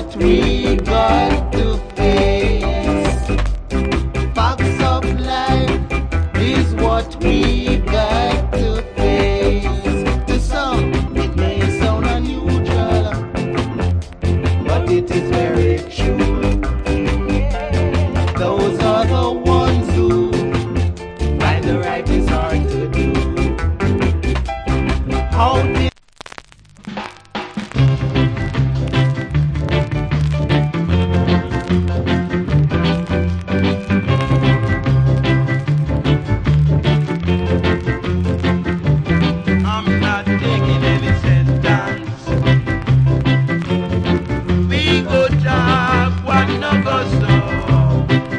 what we got to face. Facts of life is what we got to face. To some, it may sound unusual, but it is very true. Those are the ones who find the right is hard to do. How did I'm not taking any sentence. We go talk, what no go so.